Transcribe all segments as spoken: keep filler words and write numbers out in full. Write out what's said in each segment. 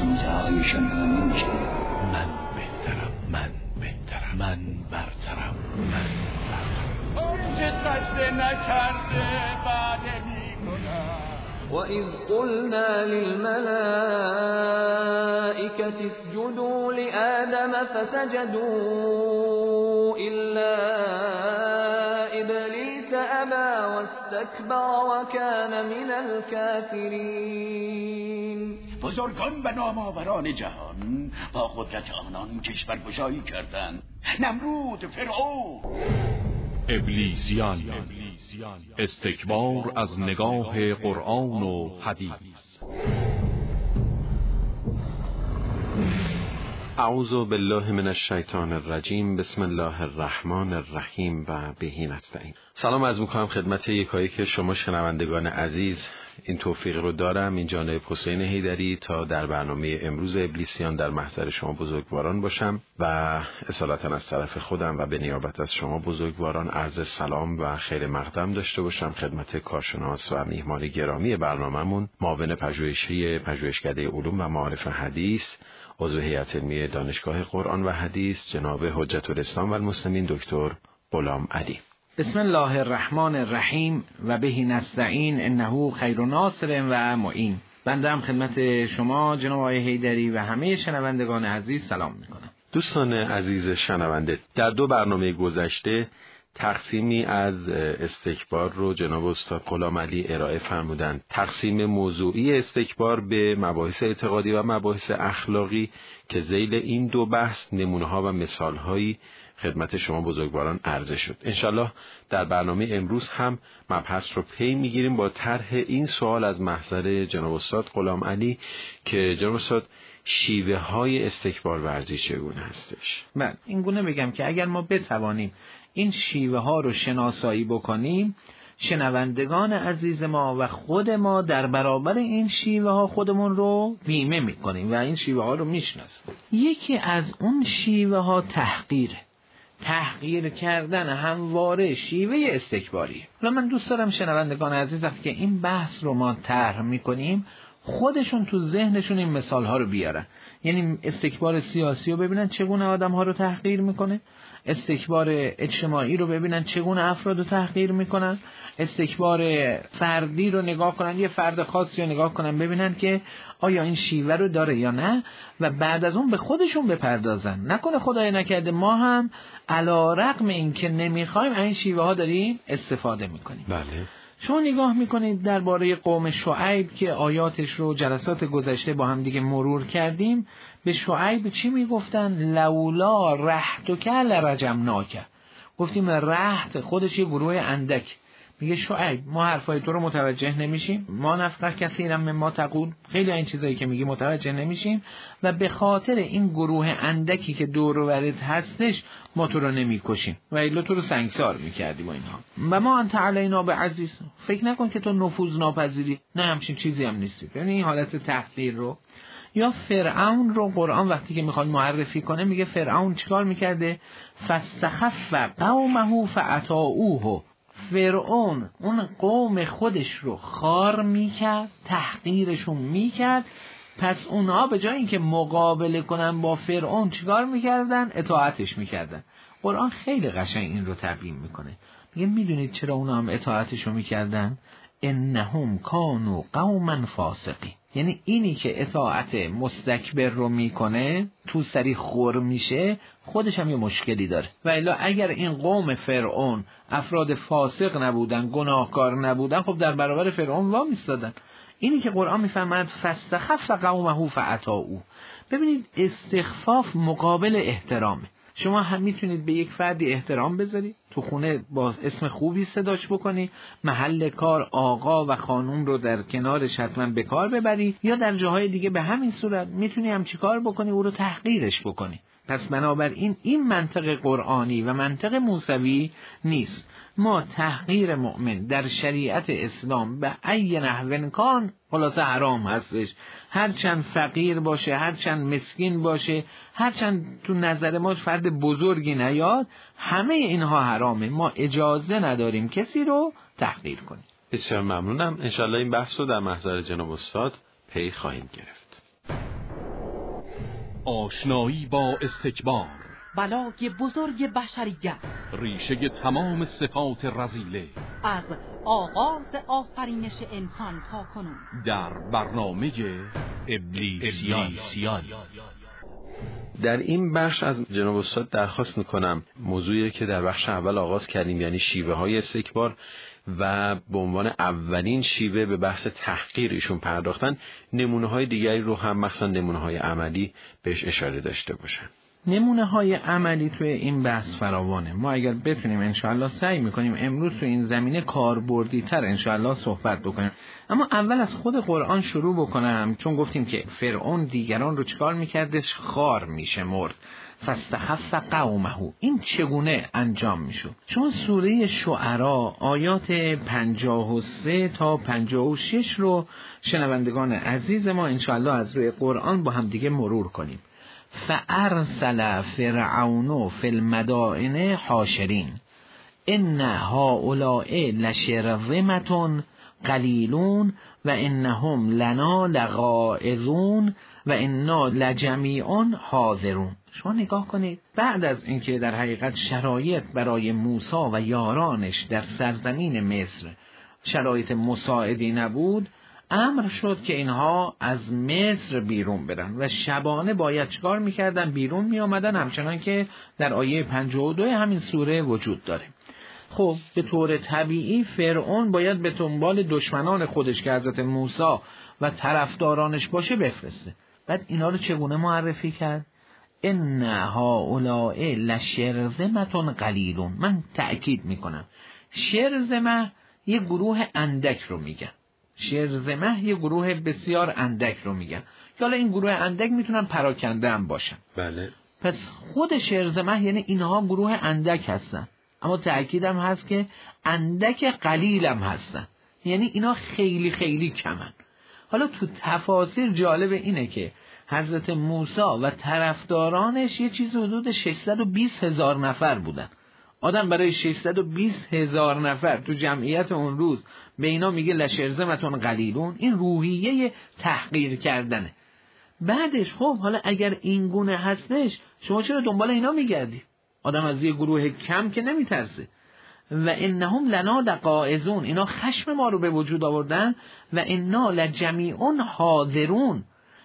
آسوده هایشان را نمیشه. من بهترم، من بهترم، من برترم، من برترم. اون که سجده نکرده بعد میکنم. وَإِذْ قُلْنَا لِلْمَلَائِكَةِ اسْجُدُوا لِآدَمَ فَسَجَدُوا إِلَّا إِبْلِيسَ أَبَى وَاسْتَكْبَرَ وَكَانَ مِنَ الْكَافِرِينَ. بزرگان و نامآوران جهان با قدرت آنان کشورگشایی کردند. نمرود، فرعون، ابلیسیان، استکبار از نگاه قرآن و حدیث. اعوذ بالله من الشیطان الرجیم. بسم الله الرحمن الرحیم و به نستعین. سلام عرض می‌کنم خدمت یکایی که شما شنوندگان عزیز. این توفیق رو دارم این جانب حسین حیدری تا در برنامه امروز ابلیسیان در محضر شما بزرگواران باشم و اصالتا از طرف خودم و به نیابت از شما بزرگواران عرض سلام و خیر مقدم داشته باشم خدمت کارشناس و میهمان گرامی برنامه‌مون، معاون پژوهشی پژوهشکده علوم و معارف حدیث، عضو هیئت علمی دانشگاه قرآن و حدیث، جناب حجت الاسلام و المسلمین دکتر غلام علی. بسم الله الرحمن الرحیم و به نستعین انه خیر ناصر و معین. بنده هم خدمت شما جناب آقای حیدری و همه شنوندگان عزیز سلام میکنم. دوستان عزیز شنونده، در دو برنامه گذشته تقسیمی از استکبار رو جناب استاد غلام علی ارائه فرمودند. تقسیم موضوعی استکبار به مباحث اعتقادی و مباحث اخلاقی که ذیل این دو بحث نمونه‌ها و مثال‌هایی خدمت شما بزرگواران عرضه شد. انشالله در برنامه امروز هم مبحث رو پی میگیریم با طرح این سوال از محضر جناب استاد غلام علی که جناب استاد شیوه های استکبار ورزی چگونه هستش؟ من این گونه بگم که اگر ما بتوانیم این شیوه ها رو شناسایی بکنیم، شنوندگان عزیز ما و خود ما در برابر این شیوه ها خودمون رو بیمه میکنیم و این شیوه ها رو میشناسیم. یکی از اون شیوه ها تحقیره. تحقیر کردن همواره شیوه استکباریه. حالا من دوست دارم شنوندگان عزیز وقتی که این بحث رو ما طرح میکنیم خودشون تو ذهنشون این مثال ها رو بیارن. یعنی استکبار سیاسی رو ببینن چگونه آدم ها رو تحقیر میکنه، استکبار اجتماعی رو ببینن چگونه افراد رو تحقیر میکنن، استکبار فردی رو نگاه کنن، یه فرد خاصی رو نگاه کنن ببینن که آیا این شیوه رو داره یا نه و بعد از اون به خودشون بپردازن. نکنه خدای نکرده ما هم علی رغم این که نمیخوایم این شیوه ها داریم استفاده میکنیم. بله. شما نگاه میکنید درباره قوم شعیب که آیاتش رو جلسات گذشته با هم دیگه مرور کردیم، به شعیب چی میگفتن؟ لولا رحتک لرجمناک. گفتیم رحت خودش یه گروه اندک. میگه شعیب ما حرفای تو رو متوجه نمیشیم، ما نفقه کثیرا مما تقول، خیلی این چیزایی که میگی متوجه نمیشیم و به خاطر این گروه اندکی که دور و برت هستش ما تو رو نمیکشیم و الا تو رو سنگسار میکردیم و اینها. و ما انت علینا بعزیز، فکر نکن که تو نفوذ ناپذیری، نه همچین چیزی هم نیستی. یعنی این حالت تحقیر رو. یا فرعون رو قرآن وقتی که میخواد معرفی کنه میگه فرعون چیکار میکرده؟ فاستخف قومه فاطاعوه. فرعون اون قوم خودش رو خار میکرد، تحقیرشون میکرد، پس اونها به جای اینکه مقابله کنن با فرعون چیکار میکردن؟ اطاعتش میکردن. قرآن خیلی قشنگ این رو تبیین میکنه. میگه میدونید چرا اونها هم اطاعتش رو میکردن؟ انهم کانوا قوما فاسقین. یعنی اینی که اطاعت مستکبر رو میکنه تو سری خور میشه، خودش هم یه مشکلی داره. و الا اگر این قوم فرعون افراد فاسق نبودن، گناهکار نبودن، خب در برابر فرعون وا میستادن. اینی که قرآن میفرماد فاستخف قومه فاطاعوه. ببینید استخفاف مقابل احترامه. شما هم میتونید به یک فردی احترام بذارید، تو خونه با اسم خوبی صداش بکنی، محل کار آقا و خانوم رو در کنارش حتما به کار ببری، یا در جاهای دیگه به همین صورت میتونی هم چی کار بکنی؟ او رو تحقیرش بکنی. پس بنابراین این منطق قرآنی و منطق موسوی نیست. ما تحقیر مؤمن در شریعت اسلام به ای نحو کان خلاصه حرام هستش. هرچند فقیر باشه، هرچند مسکین باشه، هرچند تو نظر ما فرد بزرگی نیاد، همه اینها حرامه. ما اجازه نداریم کسی رو تحقیر کنیم. بسیار ممنونم. انشالله این بحث رو در محضر جناب استاد پی خواهیم گرفت. آشنایی با استکبار، بلای بزرگ بشریت، ریشه تمام صفات رذیله، از آغاز آفرینش انسان تا کنون، در برنامه ابلیسیان. در این بخش از جناب استاد درخواست میکنم موضوعی که در بخش اول آغاز کردیم، یعنی شیوه های استکبار و به عنوان اولین شیوه به بحث تحقیر ایشون پرداختن، نمونه های دیگری رو هم مثلا نمونه های عملی بهش اشاره داشته باشن. نمونه های عملی توی این بحث فراوانه. ما اگر بتونیم انشاءالله سعی میکنیم امروز توی این زمینه کاربردی تر انشاءالله صحبت بکنیم. اما اول از خود قرآن شروع بکنم، چون گفتیم که فرعون دیگران رو چکار میکردش؟ خار میشمرد. فاستخف قومه. این چگونه انجام میشد؟ چون سوره شعراء آیات پنجاه و سه تا پنجاه و شش رو شنوندگان عزیز ما انشاءالله از روی قرآن با هم دیگه مرور کنیم. فارسل فرعون فی المدائن حاشرین ان هؤلاء لشرذمة قلیلون و انهم لنا لغائظون و انا لجمیع حاضرون. شما نگاه کنید، بعد از اینکه در حقیقت شرایط برای موسی و یارانش در سرزمین مصر شرایط مساعدی نبود، امر شد که اینها از مصر بیرون برن و شبانه باید چکار میکردن؟ بیرون میامدن، همچنان که در آیه پنجاه و دو همین سوره وجود داره. خب به طور طبیعی فرعون باید به دنبال دشمنان خودش که حضرت موسی و طرفدارانش باشه بفرسته. بعد اینا رو چگونه معرفی کرد؟ ان هؤلاء لشرذمة قلیلون. من تأکید میکنم شرذمه یه گروه اندک رو میگن، شرذمه یه گروه بسیار اندک رو میگن، که حالا این گروه اندک میتونن پراکنده هم باشن. بله. پس خود شرذمه یعنی اینها گروه اندک هستن، اما تأکیدم هست که اندک قلیل هم هستن، یعنی اینا خیلی خیلی کمن. حالا تو تفاسیر جالب اینه که حضرت موسی و طرفدارانش یه چیز حدود ششصد و بیست هزار نفر بودن. آدم برای ششصد و بیست هزار نفر تو جمعیت اون روز به اینا میگه لشرذمة قلیلون، این روحیه تحقیر کردنه. بعدش خب حالا اگر این گونه هستش، شما چرا دنبال اینا میگردید؟ آدم از یه گروه کم که نمیترسه. و انهم لنا لغائظون، اینا خشم ما رو به وجود آوردن. و انا لجمیع حاضرون،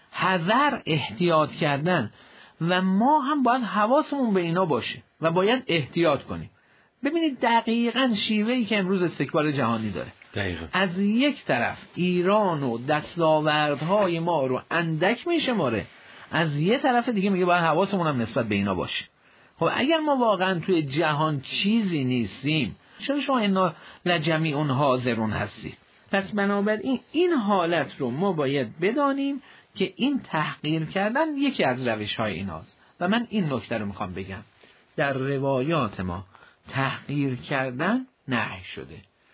حذر احتیاط کردن، و ما هم باید حواسمون به اینا باشه و باید احتیاط کنیم. ببینید دقیقاً شیوهی که امروز استکبار جهانی داره. دقیقا. از یک طرف ایران و دستاوردهای ما رو اندک میشماره، از یه طرف دیگه میگه باید حواسمون هم نسبت به اینا باشه. خب اگر ما واقعا توی جهان چیزی نیستیم، چرا شما اینا لجمیع حاضرون هستید؟ پس بنابراین این حالت رو ما باید بدانیم که این تحقیر کردن یکی از روش‌های ایناست. و من این نکته رو میخوام بگم، در روایات ما تحقیر کردن نهی شده،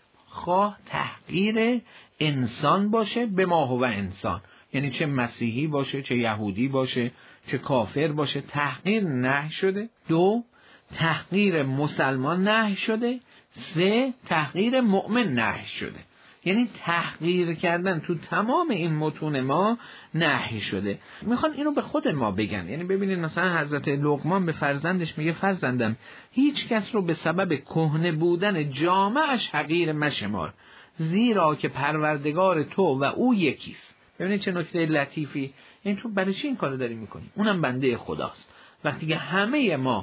خواه تحقیر انسان باشه به ما هو انسان، یعنی چه مسیحی باشه، چه یهودی باشه، چه کافر باشه، تحقیر نهی شده. دو، تحقیر مسلمان نهی شده. سه، تحقیر مؤمن نهی شده. یعنی تحقیر کردن تو تمام این متون ما نهی شده. میخوان اینو به خود ما بگن. یعنی ببینید مثلا حضرت لقمان به فرزندش میگه فرزندم هیچ کس رو به سبب کهنه بودن جامه‌اش حقیر مشمار، زیرا که پروردگار تو و او یکیست. ببینید چه نکته لطیفی. یعنی تو برای چی این کارو داری میکنی؟ اونم بنده خداست. وقتی که همه ما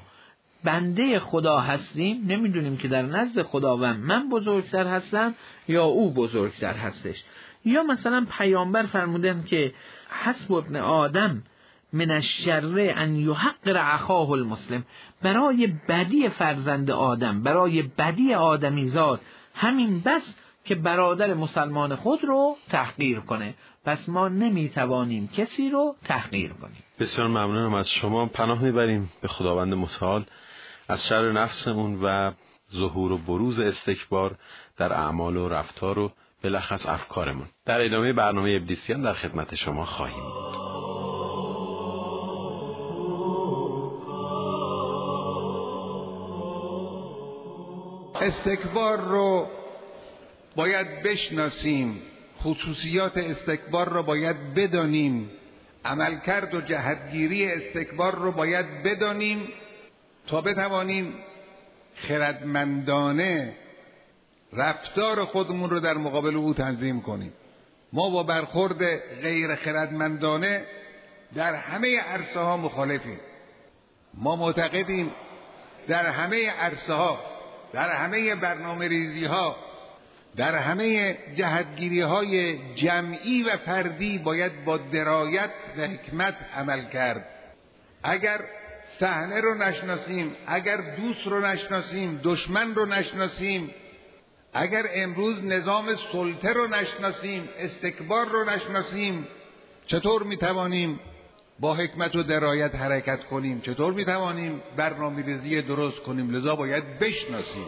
بنده خدا هستیم، نمیدونیم که در نزد خداوند من بزرگتر هستم یا او بزرگتر هستش. یا مثلا پیامبر فرمودن که حسب ابن آدم من الشر ان یحقر اخاه المسلم، برای بدی فرزند آدم، برای بدی آدمیزاد همین بس که برادر مسلمان خود رو تحقیر کنه. پس ما نمیتوانیم کسی رو تحقیر کنیم. بسیار ممنونم از شما. پناه میبریم به خداوند متعال از شر نفسمون و ظهور و بروز استکبار در اعمال و رفتار و بلخص افکارمون. در ادامه برنامه ابلیسیان در خدمت شما خواهیم بود. استکبار رو باید بشناسیم، خصوصیات استکبار رو باید بدانیم. عملکرد و جهتگیری استکبار رو باید بدانیم تا بتوانیم خردمندانه رفتار خودمون رو در مقابل او تنظیم کنیم. ما با برخورد غیر خردمندانه در همه عرصه ها مخالفیم. ما معتقدیم در همه عرصه ها، در همه برنامه ریزی ها، در همه جهتگیری های جمعی و فردی باید با درایت و حکمت عمل کرد. اگر صحنه رو نشناسیم، اگر دوست رو نشناسیم، دشمن رو نشناسیم، اگر امروز نظام سلطه رو نشناسیم، استکبار رو نشناسیم، چطور میتوانیم با حکمت و درایت حرکت کنیم؟ چطور میتوانیم برنامه‌ریزی درست کنیم؟ لذا باید بشناسیم.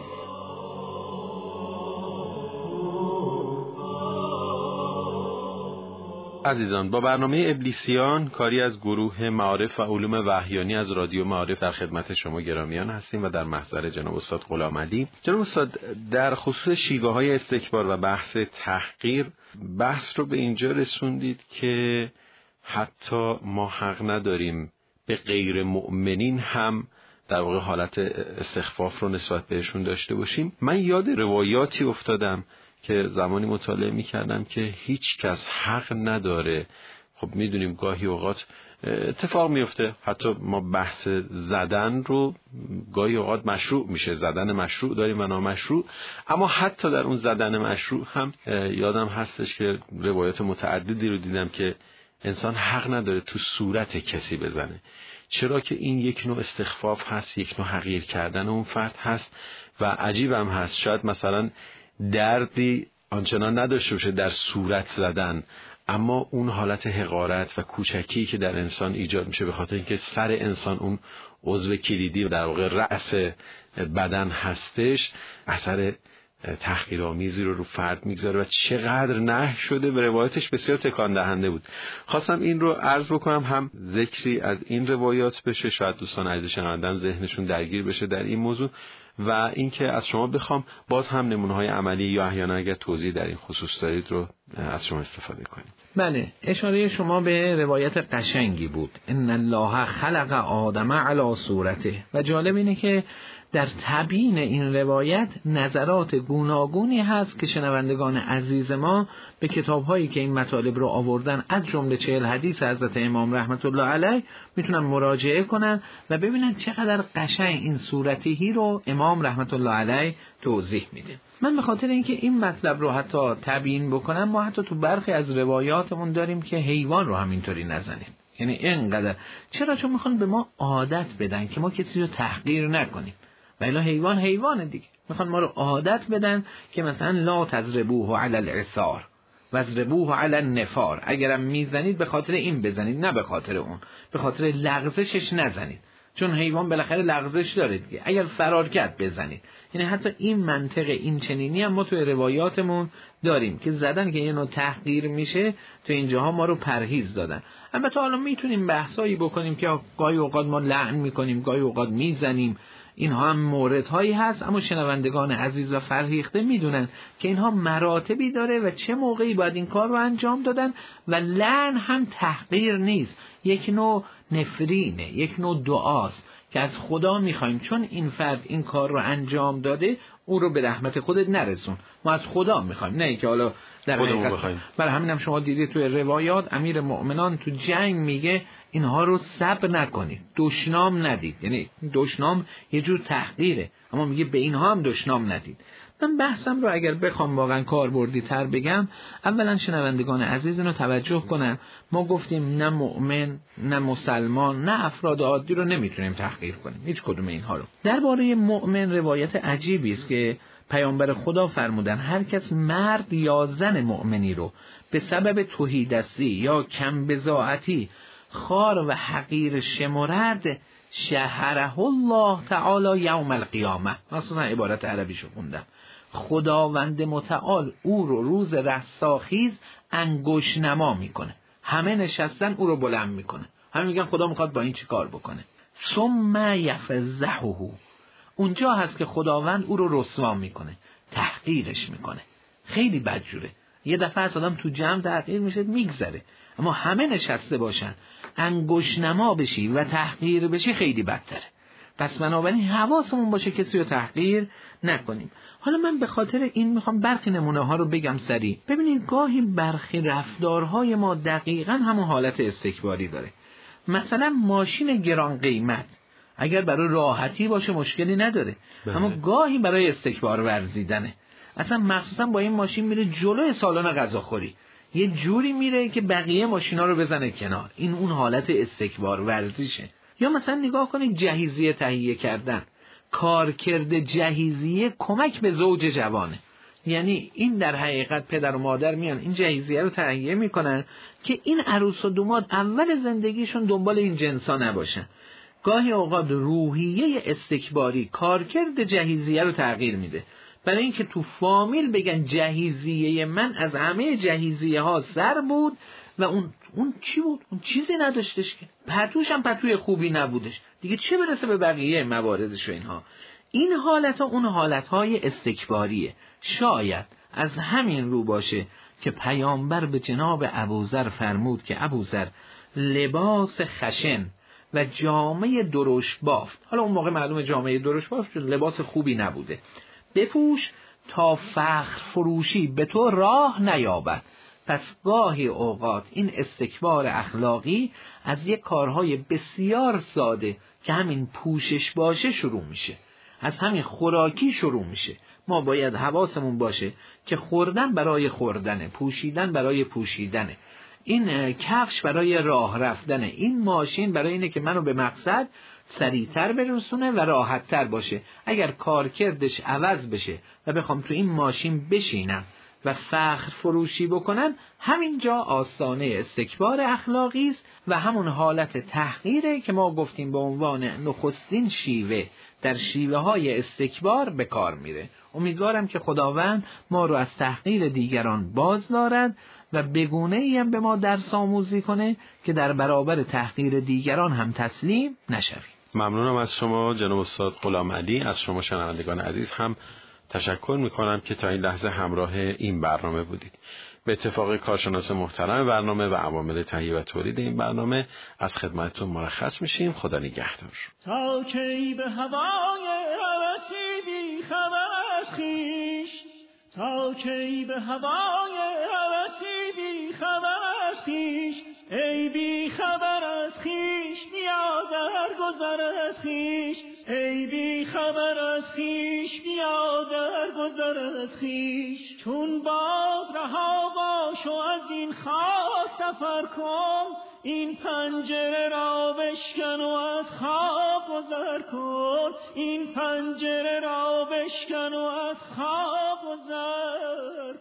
عزیزان، با برنامه ابلیسیان، کاری از گروه معارف و علوم وحیانی از رادیو معارف، در خدمت شما گرامیان هستیم و در محضر جناب استاد غلامعلی. جناب استاد، در خصوص شیوه های استکبار و بحث تحقیر، بحث رو به اینجا رسوندید که حتی ما حق نداریم به غیر مؤمنین هم در واقع حالت استخفاف رو نسبت بهشون داشته باشیم. من یاد روایاتی افتادم که زمانی مطالعه می‌کردم که هیچ کس حق نداره. خب میدونیم گاهی اوقات اتفاق میفته، حتی ما بحث زدن رو گاهی اوقات مشروع میشه، زدن مشروع داریم و نامشروع، اما حتی در اون زدن مشروع هم یادم هستش که روایات متعددی رو دیدم که انسان حق نداره تو صورت کسی بزنه، چرا که این یک نوع استخفاف هست، یک نوع حقیر کردن اون فرد هست و عجیب هم هست. شاید مثلا دردی آنچنان نداشته باشه در صورت زدن، اما اون حالت حقارت و کوچکی که در انسان ایجاد میشه به خاطر اینکه سر انسان اون عضو کلیدی و در واقع رأس بدن هستش، اثر تحقیرآمیزی رو رو فرد میگذاره و چقدر نهی شده. به روایتش بسیار تکان دهنده بود. خواستم این رو عرض بکنم، هم ذکری از این روایات بشه، شاید دوستان عزیز شنوندن ذهنشون درگیر بشه در این موضوع، و اینکه از شما بخوام باز هم نمونه‌های عملی یا احیانا اگر توضیح در این خصوص دارید رو از شما استفاده کنید. بله، اشاره شما به روایت قشنگی بود، ان الله خلق آدم علی صورته، و جالب اینه که در تبیین این روایت نظرات گوناگونی هست که شنوندگان عزیز ما به کتاب‌هایی که این مطالب رو آوردن از جمله چهل حدیث حضرت امام رحمت الله علیه میتونن مراجعه کنن و ببینن چقدر قشنگ این صورتی رو امام رحمت الله علیه توضیح میده. من به خاطر اینکه این مطلب رو حتی تبیین بکنم، ما حتی تو برخی از روایاتمون داریم که حیوان رو همینطوری نزنیم. یعنی اینقدر، چرا؟ چون میخوان به ما عادت بدن که ما کسی رو تحقیر نکنیم، و الا حیوان حیوان دیگه، میخوان ما رو عادت بدن که مثلا لا تضربوه علی العثار واضربوه علی النفار، اگرم میزنید به خاطر این بزنید نه به خاطر اون، به خاطر لغزشش نزنید، چون حیوان بالاخره لغزش داره دیگه، اگر فرار کرد بزنید. یعنی حتی این منطق این چنینی هم ما توی روایاتمون داریم که زدن که اینو تحقیر میشه، تو اینجاها ما رو پرهیز دادن. البته حالا میتونیم بحثایی بکنیم که گاهی اوقات ما لعن میکنیم، گاهی اوقات میزنیم، اینها هم موردهایی هست، اما شنوندگان عزیز و فرهیخته میدونن که اینها مراتبی داره و چه موقعی باید این کار رو انجام دادن، و لعن هم تحقیر نیست، یک نوع نفرینه، یک نوع دعاست که از خدا میخوایم چون این فرد این کار رو انجام داده او رو به رحمت خودت نرسون، ما از خدا میخوایم، نه که حالا در حقیقت. برای همین هم شما دیدید توی روایات امیر مؤمنان تو جنگ میگه اینها رو صبر نکنید، دشنام ندید. یعنی دشنام یه جور تحقیره، اما میگه به اینها هم دشنام ندید. من بحثم رو اگر بخوام واقعا کاربردی تر بگم، اولا شنوندگان عزیز اینو توجه کنن، ما گفتیم نه مؤمن نه مسلمان نه افراد عادی رو نمیتونیم تحقیر کنیم، هیچ کدوم اینها رو. درباره مؤمن روایت عجیبی است که پیامبر خدا فرمودن هر کس مرد یا زن مؤمنی رو به سبب تهیدستی یا کم بضاعتی خار و حقیر شمرد، شهره الله تعالی یوم القیامه. اصلا عبارت عربیشو خوندم، خداوند متعال او رو روز رستاخیز انگشت نما میکنه، همه نشستن او رو بلند میکنه، همه میگن خدا میخواد با این چی کار بکنه. ثم یفضحه، اونجا هست که خداوند او رو رسوا میکنه، تحقیرش میکنه، خیلی بدجوره. یه دفعه از آدم تو جمع تحقیر میشه میگذره، اما همه نشسته باشن انگشت نما بشی و تحقیر بشی خیلی بدتره. پس بنابراین حواسمون باشه کسی رو تحقیر نکنیم. حالا من به خاطر این میخوام برخی نمونه ها رو بگم سریع. ببینید گاهی برخی رفتارهای ما دقیقاً همون حالت استکباری داره. مثلا ماشین گران قیمت اگر برای راحتی باشه مشکلی نداره، بله. اما گاهی برای استکبار ورزیدنه. اصلا مخصوصا با این ماشین میره جلوی سالن غذاخوری، یه جوری میره که بقیه ماشینا رو بزنه کنار. این اون حالت استکبار ورزیشه. یا مثلا نگاه کنید جهیزیه تهیه کردن، کارکرد جهیزیه کمک به زوج جوانه. یعنی این در حقیقت پدر و مادر میان این جهیزیه رو تهیه میکنن که این عروس و دوماد اول زندگیشون دنبال این جنسا نباشن. گاهی اوقات روحیه استکباری کارکرد جهیزیه رو تغییر میده، برای اینکه تو فامیل بگن جهیزیه من از همه جهیزیه ها سر بود و اون اون چی بود؟ اون چیزی نداشتش که، پتوش هم پتوی خوبی نبودش، دیگه چه برسه به بقیه مواردش و اینها. این حالت ها اون حالت های استکباریه. شاید از همین رو باشه که پیامبر به جناب ابوذر فرمود که ابوذر لباس خشن و جامعه درشت بافت، حالا اون موقع معلومه جامعه درشت بافت لباس خوبی نبوده، بپوش تا فخر فروشی به تو راه نیابد. پس گاهی اوقات این استکبار اخلاقی از یک کارهای بسیار ساده که همین پوشش باشه شروع میشه، از همین خوراکی شروع میشه. ما باید حواسمون باشه که خوردن برای خوردنه، پوشیدن برای پوشیدنه، این کفش برای راه رفتنه، این ماشین برای اینه که منو به مقصد سریعتر برسونه و راحتتر باشه. اگر کارکردش عوض بشه و بخوام تو این ماشین بشینم و فخر فروشی بکنن، همینجا آستانه استکبار اخلاقی است و همون حالت تحقیره که ما گفتیم به عنوان نخستین شیوه در شیوه های استکبار به کار میره. امیدوارم که خداوند ما رو از تحقیر دیگران باز دارد و بگونه ای هم به ما درس آموزی کنه که در برابر تحقیر دیگران هم تسلیم نشویم. ممنونم از شما جناب استاد غلام علی. از شما شنوندگان عزیز هم تشکر میکنم که تا این لحظه همراه این برنامه بودید. به اتفاق کارشناس محترم برنامه و عوامل تهیه و تولید این برنامه از خدمتتون مرخص میشیم. خدا نگهدار. تا کی به هوای هوسی بی خبر از خویش، تا کی به هوای هوسی بی خبر از خویش، ای بی خبر از خویش بیا در گذر از خویش، ای بی خبر از خویش بیا در گذر از خویش. چون باد رها باش و از این خاک سفر کن، این پنجره را بشکن و از خواب گذر کن، این پنجره را بشکن و از خواب گذر